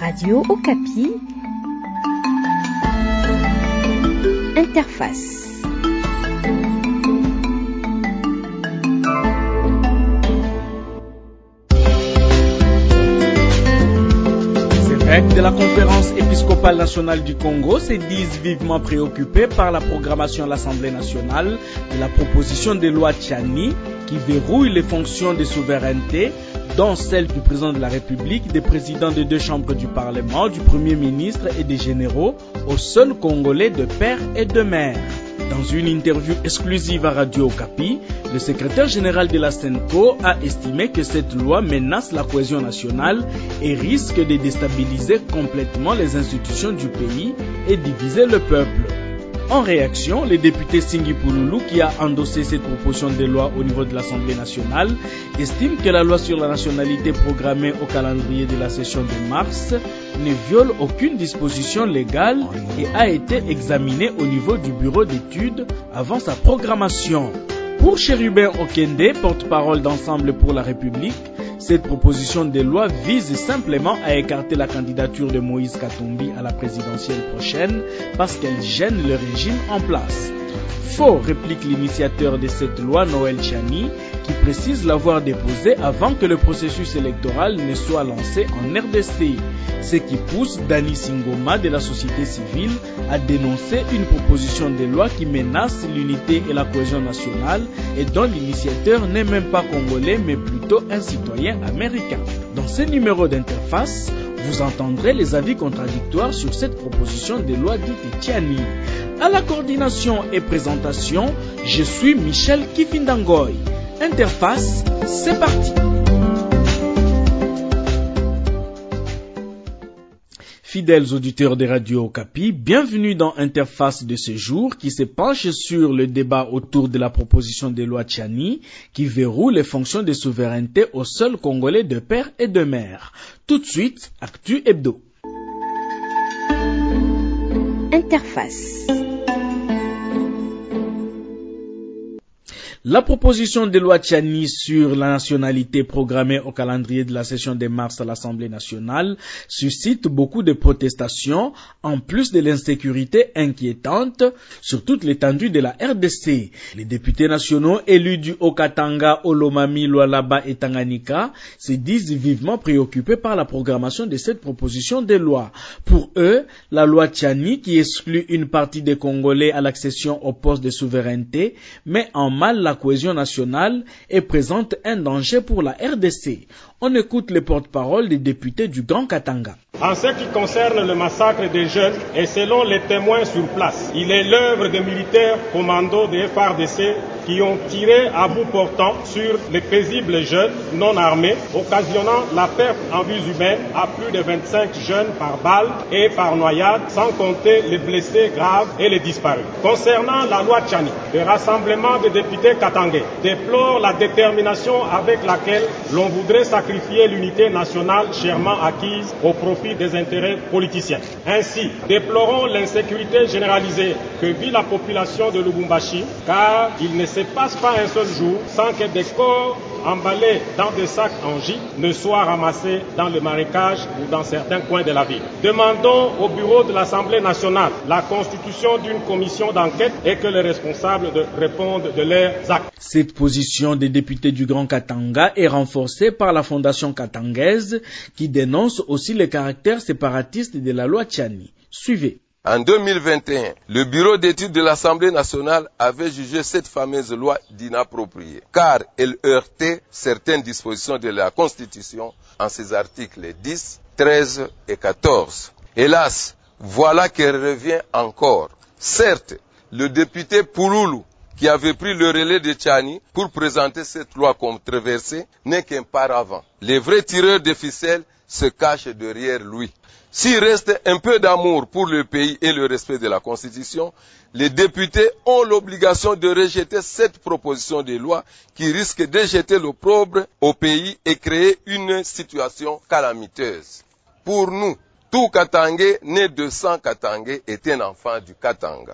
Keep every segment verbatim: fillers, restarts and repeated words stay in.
Radio Okapi. Interface. De la conférence épiscopale nationale du Congo se disent vivement préoccupés par la programmation à l'Assemblée nationale de la proposition de loi Tchani qui verrouille les fonctions de souveraineté, dont celle du président de la République, des présidents des deux chambres du Parlement, du Premier ministre et des généraux aux seuls Congolais de père et de mère. Dans une interview exclusive à Radio Okapi, le secrétaire général de la SENCO a estimé que cette loi menace la cohésion nationale et risque de déstabiliser complètement les institutions du pays et diviser le peuple. En réaction, le député Singhi Pouloulou, qui a endossé cette proposition de loi au niveau de l'Assemblée nationale, estime que la loi sur la nationalité programmée au calendrier de la session de mars ne viole aucune disposition légale et a été examinée au niveau du bureau d'études avant sa programmation. Pour Chérubin Okende, porte-parole d'Ensemble pour la République, cette proposition de loi vise simplement à écarter la candidature de Moïse Katumbi à la présidentielle prochaine parce qu'elle gêne le régime en place. Faux, réplique l'initiateur de cette loi, Noël Tchani, qui précise l'avoir déposée avant que le processus électoral ne soit lancé en R D C. Ce qui pousse Dani Singoma de la société civile à dénoncer une proposition de loi qui menace l'unité et la cohésion nationale et dont l'initiateur n'est même pas congolais mais plutôt un citoyen américain. Dans ce numéro d'interface, vous entendrez les avis contradictoires sur cette proposition de loi dite Tchani. À la coordination et présentation, je suis Michel Kifindangoy. Interface, c'est parti. Fidèles auditeurs de Radio Okapi, bienvenue dans Interface de ce jour qui se penche sur le débat autour de la proposition de loi Tchani qui verrouille les fonctions de souveraineté aux seuls Congolais de père et de mère. Tout de suite, Actu Hebdo. Interface. La proposition de loi Tchani sur la nationalité programmée au calendrier de la session de mars à l'Assemblée nationale suscite beaucoup de protestations, en plus de l'insécurité inquiétante sur toute l'étendue de la R D C. Les députés nationaux élus du Haut-Katanga, Olomami, Lualaba et Tanganyika se disent vivement préoccupés par la programmation de cette proposition de loi. Pour eux, la loi Tchani, qui exclut une partie des Congolais à l'accession au poste de souveraineté, met en mal la La cohésion nationale et présente un danger pour la R D C. On écoute les porte-paroles des députés du Grand Katanga. En ce qui concerne le massacre des jeunes, et selon les témoins sur place, il est l'œuvre des militaires commandos des F A R D C qui ont tiré à bout portant sur les paisibles jeunes non armés, occasionnant la perte en vies humaines à plus de vingt-cinq jeunes par balle et par noyade, sans compter les blessés graves et les disparus. Concernant la loi Tchani, le rassemblement des députés katangais déplore la détermination avec laquelle l'on voudrait sacrifier l'unité nationale chèrement acquise au profit des intérêts politiciens. Ainsi, déplorons l'insécurité généralisée que vit la population de Lubumbashi, car il ne se passe pas un seul jour sans que des corps emballés dans des sacs en gîte ne soient ramassés dans le marécage ou dans certains coins de la ville. Demandons au bureau de l'Assemblée nationale la constitution d'une commission d'enquête et que les responsables de répondent de leurs actes. Cette position des députés du Grand Katanga est renforcée par la Fondation katangaise qui dénonce aussi le caractère séparatiste de la loi Tchani. Suivez. En deux mille vingt et un, le bureau d'études de l'Assemblée nationale avait jugé cette fameuse loi d'inappropriée, car elle heurtait certaines dispositions de la Constitution en ses articles dix, treize et quatorze. Hélas, voilà qu'elle revient encore. Certes, le député Pouloulou, qui avait pris le relais de Tchani pour présenter cette loi controversée, n'est qu'un paravent. Les vrais tireurs de ficelles se cachent derrière lui. S'il reste un peu d'amour pour le pays et le respect de la Constitution, les députés ont l'obligation de rejeter cette proposition de loi qui risque de jeter l'opprobre au pays et créer une situation calamiteuse. Pour nous, tout Katangais né de sang Katangais est un enfant du Katanga.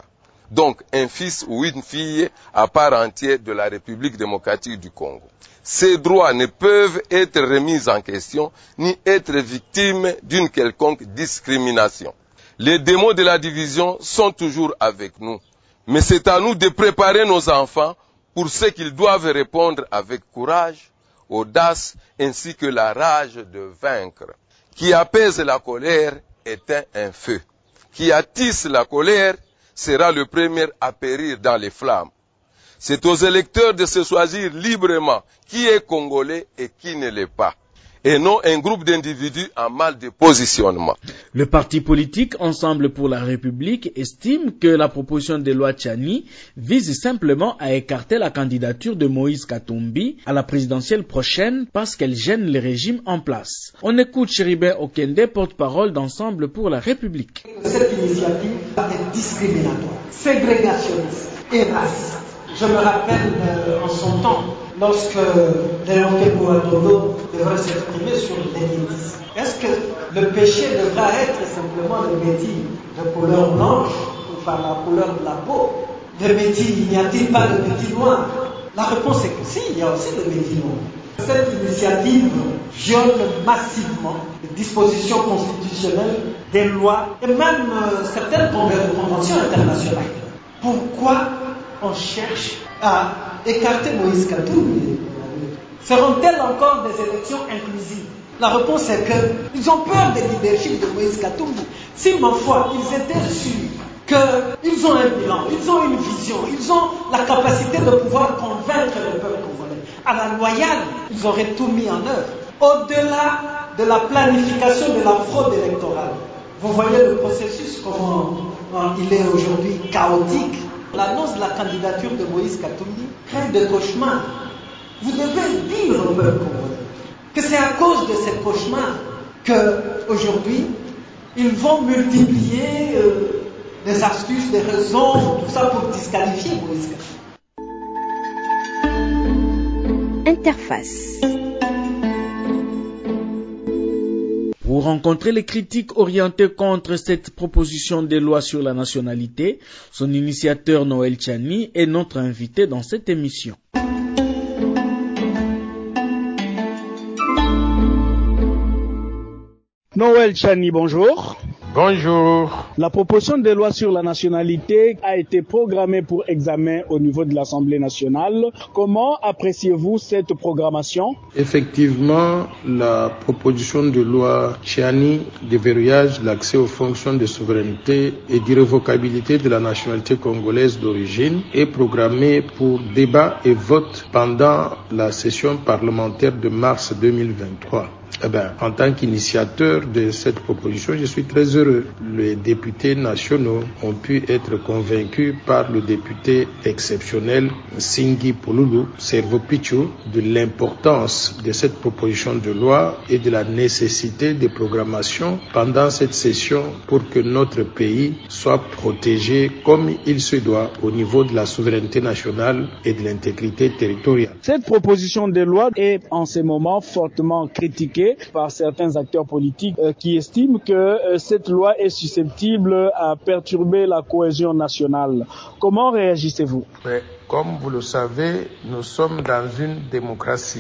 donc un fils ou une fille à part entière de la République démocratique du Congo. Ces droits ne peuvent être remis en question ni être victimes d'une quelconque discrimination. Les démons de la division sont toujours avec nous, mais c'est à nous de préparer nos enfants pour ce qu'ils doivent répondre avec courage, audace ainsi que la rage de vaincre. Qui apaise la colère éteint un feu. Qui attise la colère sera le premier à périr dans les flammes. C'est aux électeurs de se choisir librement qui est congolais et qui ne l'est pas, et non un groupe d'individus en mal de positionnement. Le parti politique Ensemble pour la République estime que la proposition de loi Tchani vise simplement à écarter la candidature de Moïse Katumbi à la présidentielle prochaine parce qu'elle gêne le régime en place. On écoute Chéribin Okende, porte-parole d'Ensemble pour la République. Cette initiative est discriminatoire, ségrégationniste et raciste. Je me rappelle euh, en son temps, lorsque Léon Kekouadodo devrait s'exprimer sur l'élitisme. Est-ce que le péché devra être simplement le métis de couleur blanche ou par la couleur de la peau? Le métis, n'y a-t-il pas de métis noir? La réponse est que si, il y a aussi le métis noir. Cette initiative viole massivement les dispositions constitutionnelles, des lois et même euh, certaines conventions internationales. Pourquoi on cherche à écarter Moïse Katumbi? Seront-elles encore des élections inclusives? La réponse est qu'ils ont peur des leadership de Moïse Katumbi. Si, ma foi, ils étaient sûrs qu'ils ont un bilan, ils ont une vision, ils ont la capacité de pouvoir convaincre le peuple congolais, à la loyale, ils auraient tout mis en œuvre. Au-delà de la planification de la fraude électorale, vous voyez le processus, comment il est aujourd'hui chaotique. L'annonce de la candidature de Moïse Katumbi crée des cauchemars. Vous devez dire au peuple congolais que c'est à cause de ces cauchemars qu'aujourd'hui, ils vont multiplier euh, des astuces, des raisons, tout ça pour disqualifier Moïse Katumbi. Interface. Pour rencontrer les critiques orientées contre cette proposition de loi sur la nationalité, son initiateur Noël Tchani est notre invité dans cette émission. Noël Tchani, bonjour. Bonjour. La proposition de loi sur la nationalité a été programmée pour examen au niveau de l'Assemblée nationale. Comment appréciez-vous cette programmation? Effectivement, la proposition de loi Tchani de verrouillage de l'accès aux fonctions de souveraineté et d'irrévocabilité de la nationalité congolaise d'origine est programmée pour débat et vote pendant la session parlementaire de mars deux mille vingt-trois. Eh bien, en tant qu'initiateur de cette proposition, je suis très heureux. Les députés nationaux ont pu être convaincus par le député exceptionnel Singhi Pouloulou Servo Pichou de l'importance de cette proposition de loi et de la nécessité de programmation pendant cette session pour que notre pays soit protégé comme il se doit au niveau de la souveraineté nationale et de l'intégrité territoriale. Cette proposition de loi est en ce moment fortement critiquée par certains acteurs politiques euh, qui estiment que euh, cette loi est susceptible à perturber la cohésion nationale. Comment réagissez-vous? Mais, comme vous le savez, nous sommes dans une démocratie.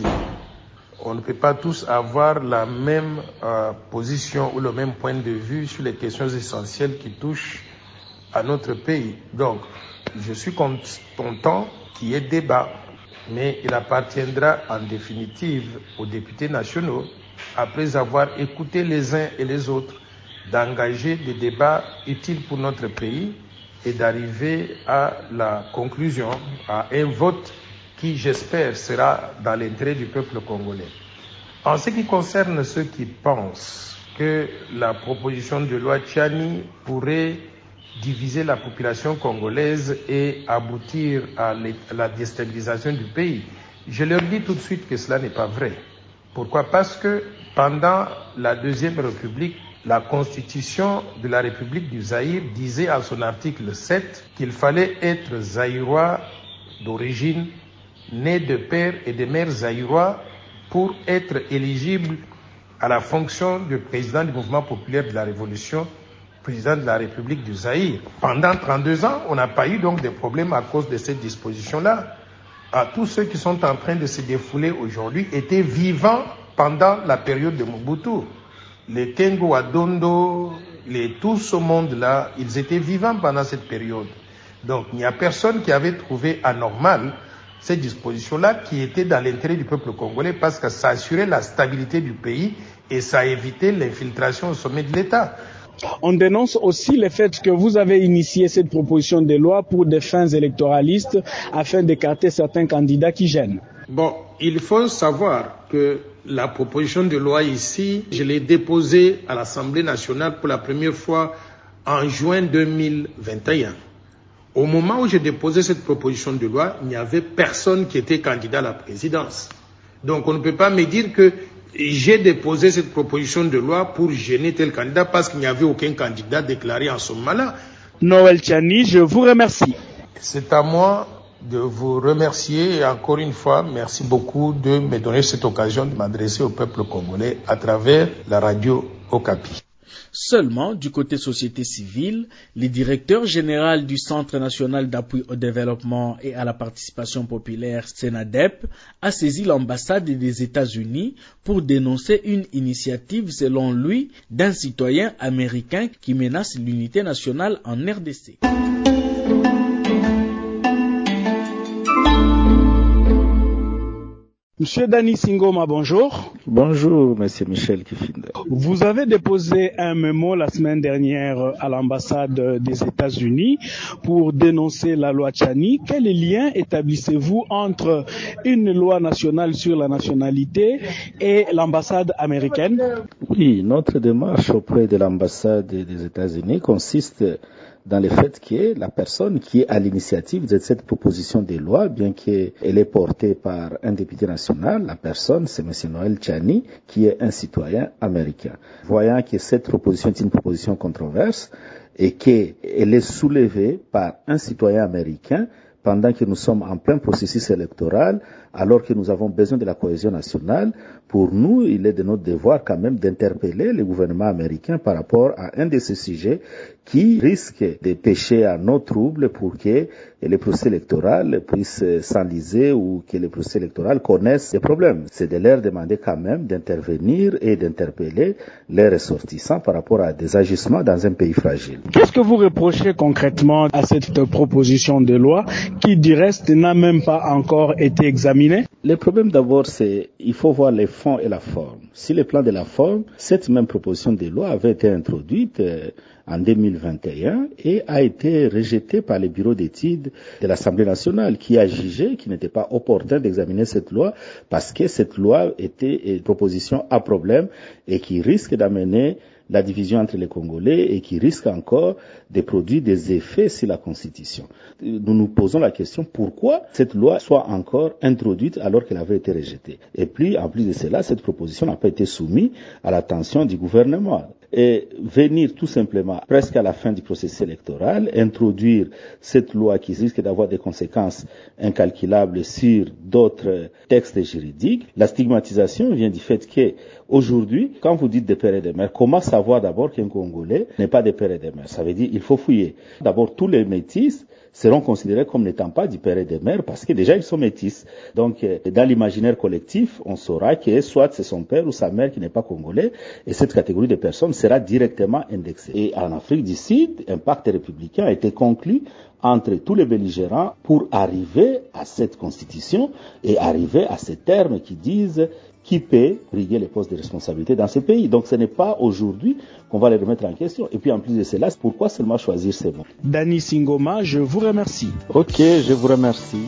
On ne peut pas tous avoir la même euh, position ou le même point de vue sur les questions essentielles qui touchent à notre pays. Donc, je suis content qu'il y ait débat, mais il appartiendra en définitive aux députés nationaux, après avoir écouté les uns et les autres, d'engager des débats utiles pour notre pays et d'arriver à la conclusion, à un vote qui, j'espère, sera dans l'intérêt du peuple congolais. En ce qui concerne ceux qui pensent que la proposition de loi Tchani pourrait diviser la population congolaise et aboutir à la déstabilisation du pays, je leur dis tout de suite que cela n'est pas vrai. Pourquoi? Parce que pendant la Deuxième République, la Constitution de la République du Zaïre disait à son article sept qu'il fallait être zaïrois d'origine, né de père et de mère zaïrois pour être éligible à la fonction de président du mouvement populaire de la Révolution, président de la République du Zaïre. Pendant trente-deux ans, on n'a pas eu donc de problèmes à cause de cette disposition-là. À tous ceux qui sont en train de se défouler aujourd'hui étaient vivants pendant la période de Mobutu. Les Kengo Adondo, les, tout ce monde-là, ils étaient vivants pendant cette période. Donc, il n'y a personne qui avait trouvé anormal cette disposition-là qui était dans l'intérêt du peuple congolais parce que ça assurait la stabilité du pays et ça évitait l'infiltration au sommet de l'État. On dénonce aussi le fait que vous avez initié cette proposition de loi pour des fins électoralistes afin d'écarter certains candidats qui gênent. Bon, il faut savoir que la proposition de loi ici, je l'ai déposée à l'Assemblée nationale pour la première fois en juin deux mille vingt et un. Au moment où j'ai déposé cette proposition de loi, il n'y avait personne qui était candidat à la présidence. Donc on ne peut pas me dire que j'ai déposé cette proposition de loi pour gêner tel candidat parce qu'il n'y avait aucun candidat déclaré en ce moment-là. Noël Tchani, je vous remercie. C'est à moi de vous remercier et encore une fois, merci beaucoup de me donner cette occasion de m'adresser au peuple congolais à travers la radio Okapi. Seulement, du côté société civile, le directeur général du Centre national d'appui au développement et à la participation populaire, SENADEP, a saisi l'ambassade des États-Unis pour dénoncer une initiative, selon lui, d'un citoyen américain qui menace l'unité nationale en R D C. Monsieur Dani Singoma, bonjour. Bonjour, Monsieur Michel Kifinda. Vous avez déposé un mémo la semaine dernière à l'ambassade des États-Unis pour dénoncer la loi Tchani. Quel lien établissez-vous entre une loi nationale sur la nationalité et l'ambassade américaine? Oui, notre démarche auprès de l'ambassade des États-Unis consiste dans le fait que la personne qui est à l'initiative de cette proposition de loi, bien qu'elle est portée par un député national, la personne, c'est M. Noël Tchani, qui est un citoyen américain. Voyant que cette proposition est une proposition controverse et qu'elle est soulevée par un citoyen américain pendant que nous sommes en plein processus électoral, alors que nous avons besoin de la cohésion nationale, pour nous, il est de notre devoir quand même d'interpeller le gouvernement américain par rapport à un de ces sujets qui risque de pêcher à nos troubles pour que les procès électoraux puissent s'enliser ou que les procès électoraux connaissent des problèmes. C'est de leur demander quand même d'intervenir et d'interpeller les ressortissants par rapport à des agissements dans un pays fragile. Qu'est-ce que vous reprochez concrètement à cette proposition de loi qui, du reste, n'a même pas encore été examinée? Le problème d'abord, c'est il faut voir les fonds et la forme. Si le plan de la forme, cette même proposition de loi avait été introduite euh, en deux mille vingt et un et a été rejetée par le bureau d'études de l'Assemblée nationale qui a jugé qu'il n'était pas opportun d'examiner cette loi parce que cette loi était une proposition à problème et qui risque d'amener la division entre les Congolais et qui risque encore de produire des effets sur la Constitution. Nous nous posons la question pourquoi cette loi soit encore introduite alors qu'elle avait été rejetée. Et puis, en plus de cela, cette proposition n'a pas été soumise à l'attention du gouvernement. Et venir tout simplement, presque à la fin du processus électoral, introduire cette loi qui risque d'avoir des conséquences incalculables sur d'autres textes juridiques. La stigmatisation vient du fait que aujourd'hui, quand vous dites des pères et des mères, comment savoir d'abord qu'un Congolais n'est pas des pères et des mères? Ça veut dire qu'il faut fouiller. D'abord, tous les métis seront considérés comme n'étant pas du père et des mères parce que déjà ils sont métis. Donc dans l'imaginaire collectif, on saura que soit c'est son père ou sa mère qui n'est pas congolais et cette catégorie de personnes sera directement indexée. Et en Afrique du Sud, un pacte républicain a été conclu entre tous les belligérants pour arriver à cette constitution et arriver à ces termes qui disent qui peut briguer les postes de responsabilité dans ce pays. Donc ce n'est pas aujourd'hui qu'on va les remettre en question. Et puis en plus de cela, pourquoi seulement choisir ces mots? Dani Singoma, je vous remercie. Ok, je vous remercie.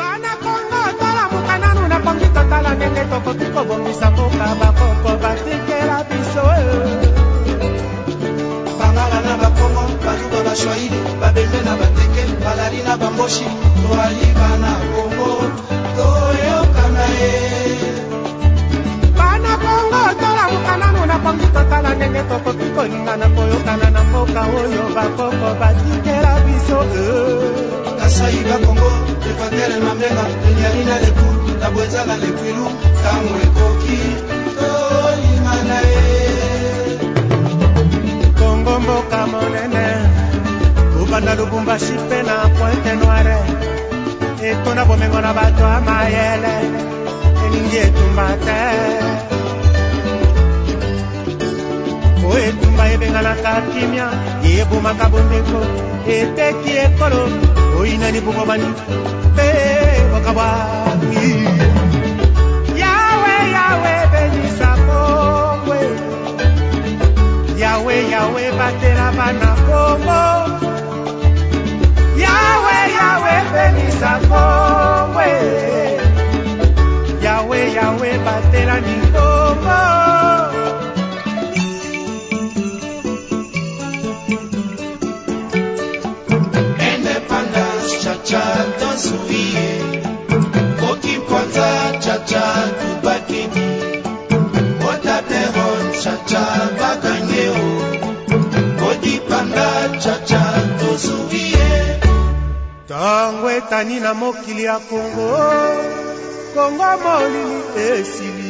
Kasai Kongo, Equateur Mamenga, Nyarina Lebu, Tabwezala Lepilu, Tango Ekoki, Toli Manae. Kongo Mboka Mone. tona bomengo na bato ya mayele elingi etumba te o etumba ebenganaka kimia ebomaka bondeko eteki ekolo oinani bukobani mpe bokabwami yawe yawe benisa kongwe yawe yawe batela bana kongo yawe yawe benisa kongwe yawe yawe batela ni kongo independence chacha dansuie koki kwanza chacha tubakini otateron chacha baganyeo kodi panda chacha dansuie tango etani na mokili ya Kongo Kongo molili esili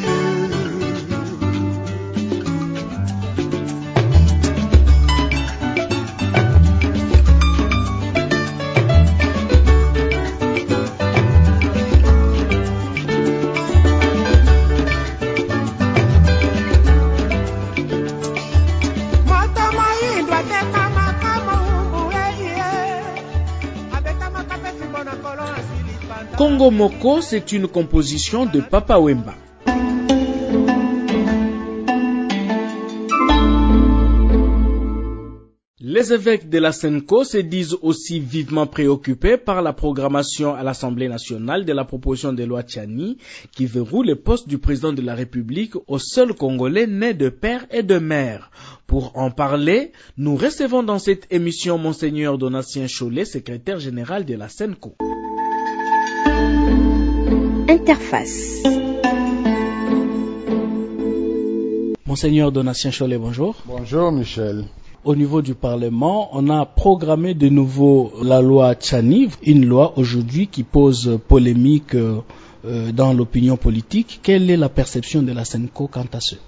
Congo Moko, c'est une composition de Papa Wemba. Les évêques de la Senko se disent aussi vivement préoccupés par la programmation à l'Assemblée nationale de la proposition de loi Tchani qui verrouille le poste du président de la République aux seuls Congolais nés de père et de mère. Pour en parler, nous recevons dans cette émission Monseigneur Donatien Cholet, secrétaire général de la Senko. Interface. Monseigneur Donatien Cholet, bonjour. Bonjour Michel. Au niveau du Parlement, on a programmé de nouveau la loi Tchani, une loi aujourd'hui qui pose polémique euh, dans l'opinion politique. Quelle est la perception de la Senko quant à ce?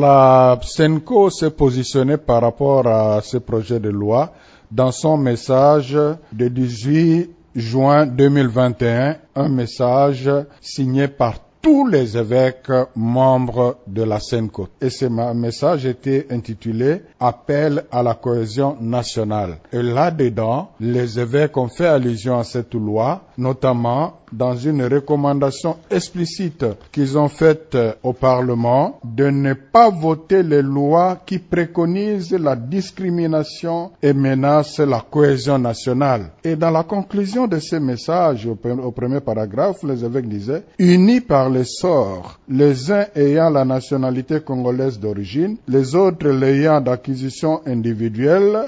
La Senko s'est positionnée par rapport à ce projet de loi dans son message de dix-huit juin deux mille vingt et un, un message signé par tous les évêques membres de la Senko. Et ce message était intitulé « Appel à la cohésion nationale ». Et là-dedans, les évêques ont fait allusion à cette loi, notamment dans une recommandation explicite qu'ils ont faite au Parlement de ne pas voter les lois qui préconisent la discrimination et menacent la cohésion nationale. Et dans la conclusion de ce message, au premier paragraphe, les évêques disaient « Unis par le sort, les uns ayant la nationalité congolaise d'origine, les autres l'ayant d'acquisition individuelle »,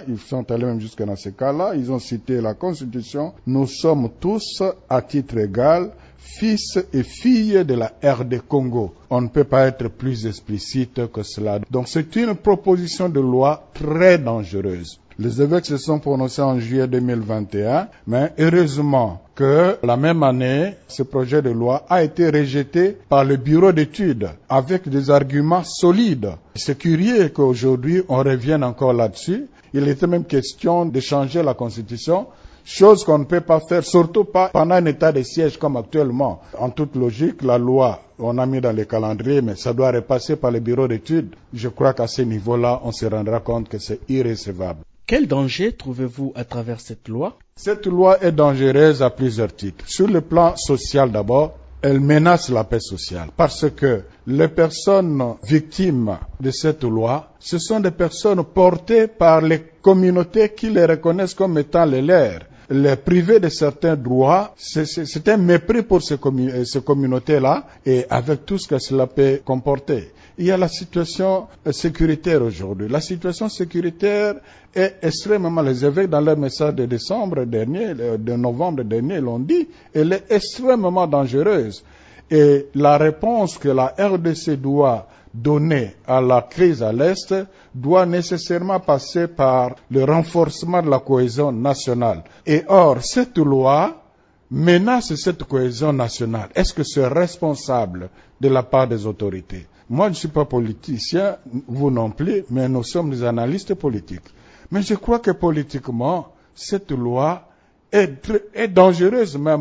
ils sont allés même jusque dans ce cas-là, ils ont cité la Constitution, « nous sommes tous à titre égal, fils et filles de la R D Congo. » On ne peut pas être plus explicite que cela. Donc c'est une proposition de loi très dangereuse. Les évêques se sont prononcés en juillet deux mille vingt et un, mais heureusement que la même année, ce projet de loi a été rejeté par le bureau d'études avec des arguments solides. C'est curieux qu'aujourd'hui on revienne encore là-dessus. Il était même question de changer la Constitution, chose qu'on ne peut pas faire, surtout pas pendant un état de siège comme actuellement. En toute logique, la loi, on a mis dans les calendriers, mais ça doit repasser par le bureau d'études. Je crois qu'à ce niveau-là, on se rendra compte que c'est irrécevable. Quel danger trouvez-vous à travers cette loi? Cette loi est dangereuse à plusieurs titres. Sur le plan social d'abord, elle menace la paix sociale parce que les personnes victimes de cette loi, ce sont des personnes portées par les communautés qui les reconnaissent comme étant les leurs. Les priver de certains droits, c'est un mépris pour ces, commun ces communautés-là et avec tout ce que cela peut comporter. Il y a la situation sécuritaire aujourd'hui. La situation sécuritaire est extrêmement, les évêques dans leur message de décembre dernier, de novembre dernier l'ont dit, elle est extrêmement dangereuse. Et la réponse que la R D C doit donner à la crise à l'Est doit nécessairement passer par le renforcement de la cohésion nationale. Et or, cette loi menace cette cohésion nationale. Est-ce que c'est responsable de la part des autorités? Moi, je ne suis pas politicien, vous non plus, mais nous sommes des analystes politiques. Mais je crois que politiquement, cette loi est, est dangereuse même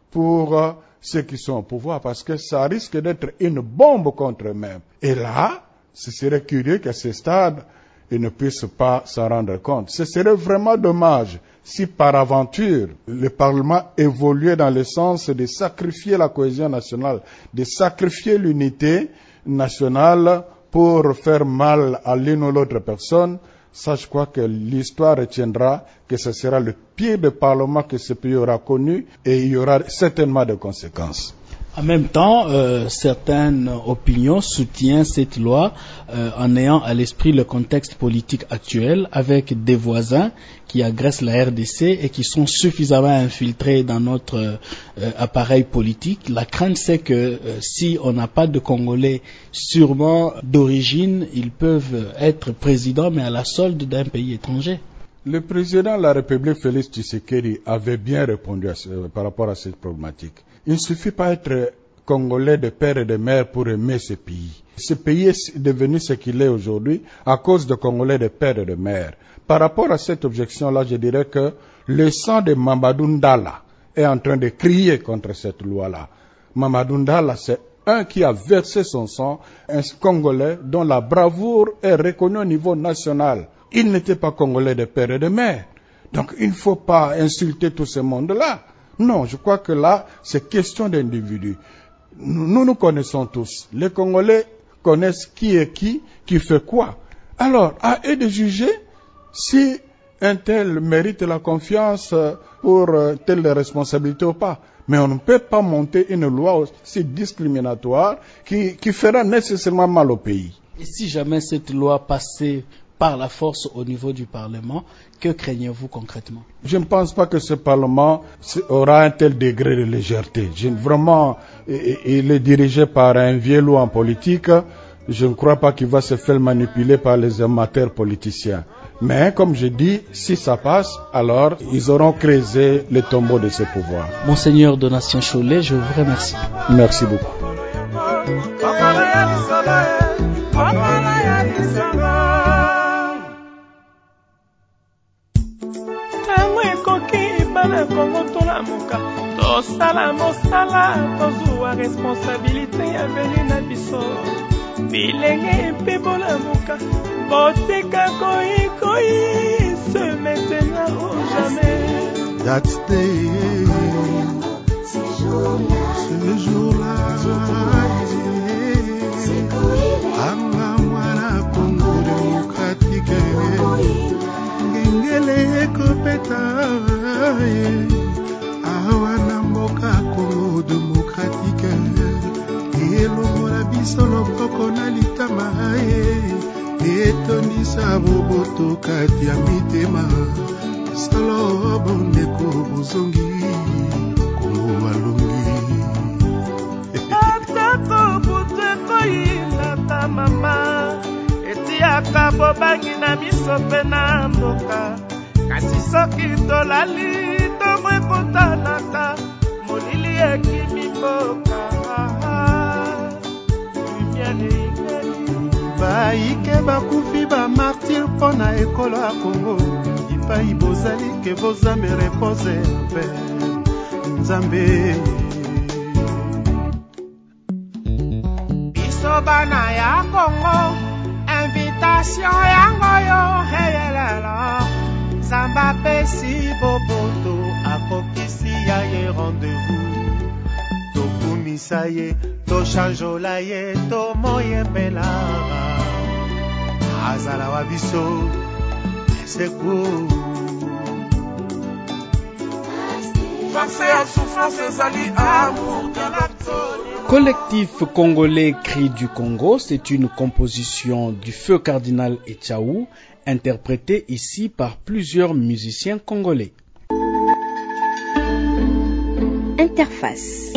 pour euh, ceux qui sont au pouvoir, parce que ça risque d'être une bombe contre eux-mêmes. Et là, ce serait curieux qu'à ce stade, ils ne puissent pas s'en rendre compte. Ce serait vraiment dommage si par aventure le Parlement évoluait dans le sens de sacrifier la cohésion nationale, de sacrifier l'unité nationale pour faire mal à l'une ou l'autre personne. Ça, je crois que l'histoire retiendra que ce sera le pire de Parlement que ce pays aura connu et il y aura certainement des conséquences. En même temps, euh, certaines opinions soutiennent cette loi euh, en ayant à l'esprit le contexte politique actuel avec des voisins qui agressent la R D C et qui sont suffisamment infiltrés dans notre euh, appareil politique. La crainte, c'est que euh, si on n'a pas de Congolais sûrement d'origine, ils peuvent être présidents mais à la solde d'un pays étranger. Le président de la République, Félix Tshisekedi, avait bien répondu à ce, par rapport à cette problématique. Il ne suffit pas d'être Congolais de père et de mère pour aimer ce pays. Ce pays est devenu ce qu'il est aujourd'hui à cause de Congolais de père et de mère. Par rapport à cette objection-là, je dirais que le sang de Mamadou Ndala est en train de crier contre cette loi-là. Mamadou Ndala, c'est un qui a versé son sang, un Congolais dont la bravoure est reconnue au niveau national. Il n'était pas Congolais de père et de mère. Donc il ne faut pas insulter tout ce monde-là. Non, je crois que là, c'est question d'individus. Nous, nous nous connaissons tous. Les Congolais connaissent qui est qui, qui fait quoi. Alors, à eux de juger si un tel mérite la confiance pour telle responsabilité ou pas. Mais on ne peut pas monter une loi aussi discriminatoire qui, qui fera nécessairement mal au pays. Et si jamais cette loi passait par la force au niveau du Parlement, que craignez-vous concrètement? Je ne pense pas que ce Parlement aura un tel degré de légèreté. Je, vraiment, il est dirigé par un vieux loup en politique. Je ne crois pas qu'il va se faire manipuler par les amateurs politiciens. Mais comme je dis, si ça passe, alors ils auront creusé le tombeau de ce pouvoir. Monseigneur Donatien Cholet, je vous remercie. Merci beaucoup. tosala mosala tozwa responsabilité ya veni na biso bilenge mpe bolamuka botika koyikoyi se maintenant ou jamais. That day, ce jour-là, anga mwana Congo démocratique ngengele ekopeta awa na mboka Congo démocratique elongola biso loboko na litama etonisa boboto kati ya mitema solo bondeko bozongi Congo alongi atako buteko yinata mama etiaka bobangi na miso mpe na mboka kasi soki tolali tongo ekotanaka molili ekimi mboka baike bakufi bamartir mpo na ekolo ya Kongo ipai bozali ke bozambe repose mpe nzambe biso bana ya Kongo invitation yango yo heyelela zamba pesi boboto akokisi ya ye rendez-vous tokumisa ye toshanjola ye tomoyembelaka azala wa biso seku Collectif congolais Cri du Congo, c'est une composition du feu cardinal Etchaou, interprétée ici par plusieurs musiciens congolais. Interface.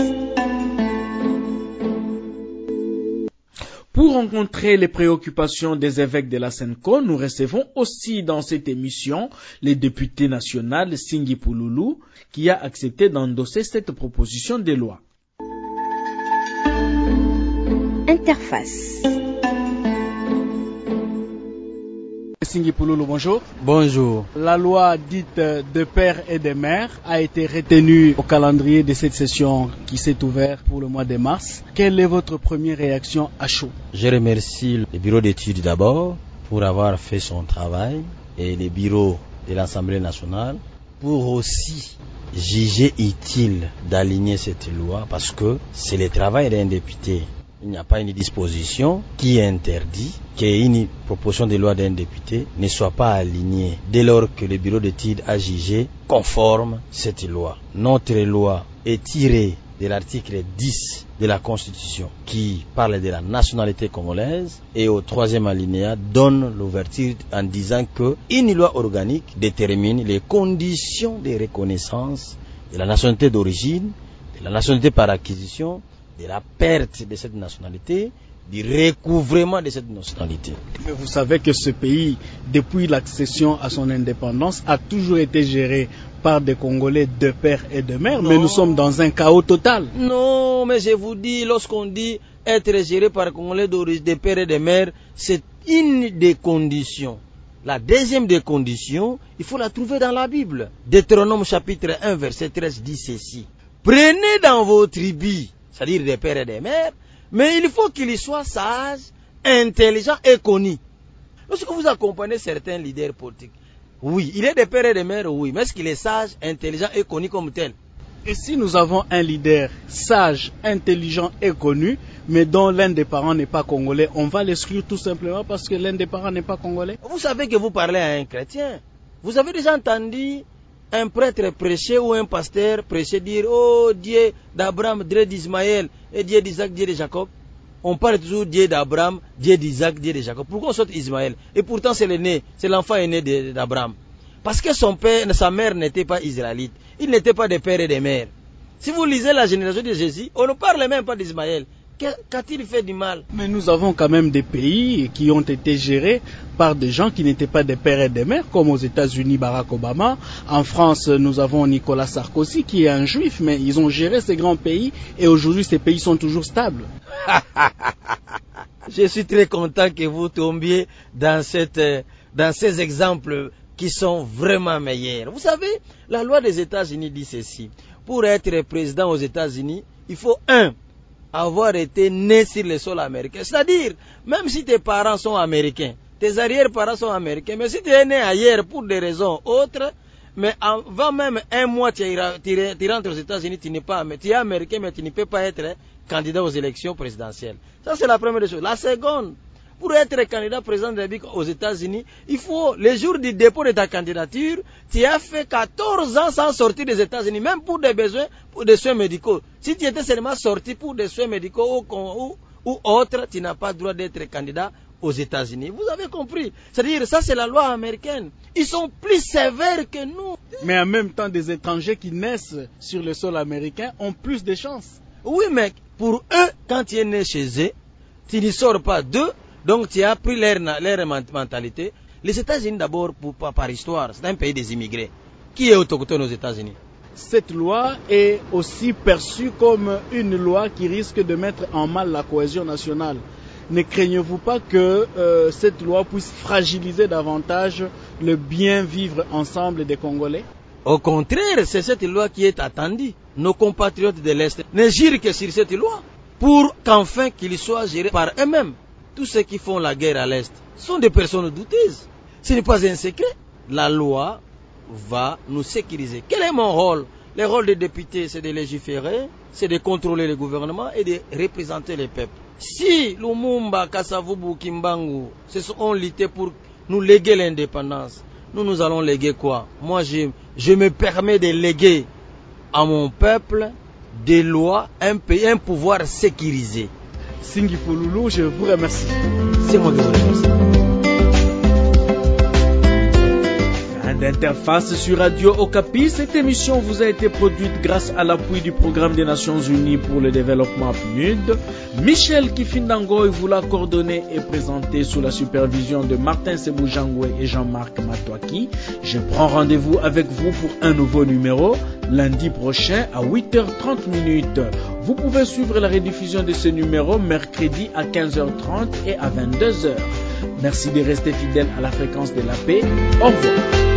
Pour rencontrer les préoccupations des évêques de la Senko, nous recevons aussi dans cette émission le député national Singi Pouloulou qui a accepté d'endosser cette proposition de loi. Interface. Singhi Pouloulou, bonjour. Bonjour. La loi dite de père et de mère a été retenue au calendrier de cette session qui s'est ouverte pour le mois de mars. Quelle est votre première réaction à chaud? Je remercie le bureau d'études d'abord pour avoir fait son travail et le bureau de l'Assemblée nationale pour aussi juger utile d'aligner cette loi parce que c'est le travail d'un député. Il n'y a pas une disposition qui interdit qu'une proposition de loi d'un député ne soit pas alignée dès lors que le bureau d'études a jugé conforme cette loi. Notre loi est tirée de l'article dix de la Constitution qui parle de la nationalité congolaise et au troisième alinéa donne l'ouverture en disant que une loi organique détermine les conditions de reconnaissance de la nationalité d'origine, de la nationalité par acquisition, de la perte de cette nationalité, du recouvrement de cette nationalité. Mais vous savez que ce pays, depuis l'accession à son indépendance, a toujours été géré par des Congolais de père et de mère, non. Mais nous sommes dans un chaos total. Non, mais je vous dis, lorsqu'on dit être géré par les Congolais de père et de mère, c'est une des conditions. La deuxième des conditions, il faut la trouver dans la Bible. Deutéronome chapitre un, verset treize dit ceci. Prenez dans vos tribus, c'est-à-dire des pères et des mères, mais il faut qu'il soit sage, intelligent et connu. Lorsque vous accompagnez certains leaders politiques, oui, il est des pères et des mères, oui, mais est-ce qu'il est sage, intelligent et connu comme tel? Et si nous avons un leader sage, intelligent et connu, mais dont l'un des parents n'est pas congolais, on va l'exclure tout simplement parce que l'un des parents n'est pas congolais? Vous savez que vous parlez à un chrétien. Vous avez déjà entendu un prêtre prêcher ou un pasteur prêcher dire « Oh, Dieu d'Abraham, Dieu d'Ismaël et Dieu d'Isaac, Dieu de Jacob ». On parle toujours Dieu d'Abraham, Dieu d'Isaac, Dieu de Jacob. Pourquoi on saute Ismaël? Et pourtant c'est l'aîné, c'est l'enfant aîné d'Abraham. Parce que son père, sa mère n'était pas israélite. Il n'était pas des pères et des mères. Si vous lisez la génération de Jésus, on ne parle même pas d'Ismaël. Qu'a-t-il fait du mal? Mais nous avons quand même des pays qui ont été gérés par des gens qui n'étaient pas des pères et des mères, comme aux États-Unis, Barack Obama. En France, nous avons Nicolas Sarkozy, qui est un juif, mais ils ont géré ces grands pays et aujourd'hui, ces pays sont toujours stables. Je suis très content que vous tombiez dans, cette, dans ces exemples qui sont vraiment meilleurs. Vous savez, la loi des États-Unis dit ceci. Pour être président aux États-Unis, il faut un, avoir été né sur le sol américain. C'est-à-dire, même si tes parents sont américains, tes arrière-parents sont américains, mais si tu es né ailleurs pour des raisons autres, mais avant même un mois, tu, tu, tu rentres aux États-Unis, tu n'es pas tu es américain, mais tu ne peux pas être candidat aux élections présidentielles. Ça, c'est la première chose. La seconde, pour être candidat président de la République aux États-Unis, il faut, le jour du dépôt de ta candidature, tu as fait quatorze ans sans sortir des États-Unis, même pour des besoins, pour des soins médicaux. Si tu étais seulement sorti pour des soins médicaux ou, ou, ou autres, tu n'as pas le droit d'être candidat aux États-Unis. Vous avez compris? C'est-à-dire, ça c'est la loi américaine. Ils sont plus sévères que nous. Mais en même temps, des étrangers qui naissent sur le sol américain ont plus de chances. Oui, mais pour eux, quand tu es né chez eux, tu ne sors pas d'eux. Donc tu as pris leur, leur mentalité. Les États-Unis d'abord, par, par histoire, c'est un pays des immigrés. Qui est autochtone aux États-Unis? Cette loi est aussi perçue comme une loi qui risque de mettre en mal la cohésion nationale. Ne craignez-vous pas que euh, cette loi puisse fragiliser davantage le bien vivre ensemble des Congolais? Au contraire, c'est cette loi qui est attendue. Nos compatriotes de l'Est ne jurent que sur cette loi pour qu'enfin qu'ils soient gérés par eux-mêmes. Tous ceux qui font la guerre à l'Est sont des personnes douteuses. Ce n'est pas un secret. La loi va nous sécuriser. Quel est mon rôle? Le rôle des députés, c'est de légiférer, c'est de contrôler le gouvernement et de représenter les peuples. Si Lumumba, Kasavubu, Kimbangu se sont luttés pour nous léguer l'indépendance, nous, nous allons léguer quoi? Moi, je, je me permets de léguer à mon peuple des lois, un pays, un pouvoir sécurisé. Singhi Pouloulou, je vous remercie. C'est moi qui vous remercie. D'interface sur Radio Okapi, cette émission vous a été produite grâce à l'appui du Programme des Nations Unies pour le développement P N U D. Michel Kifindangoy vous l'a coordonné et présenté sous la supervision de Martin Seboujangwe et Jean-Marc Matouaki. Je prends rendez-vous avec vous pour un nouveau numéro lundi prochain à huit heures trente minutes. Vous pouvez suivre la rediffusion de ce numéro mercredi à quinze heures trente et à vingt-deux heures. Merci de rester fidèle à la fréquence de la paix. Au revoir.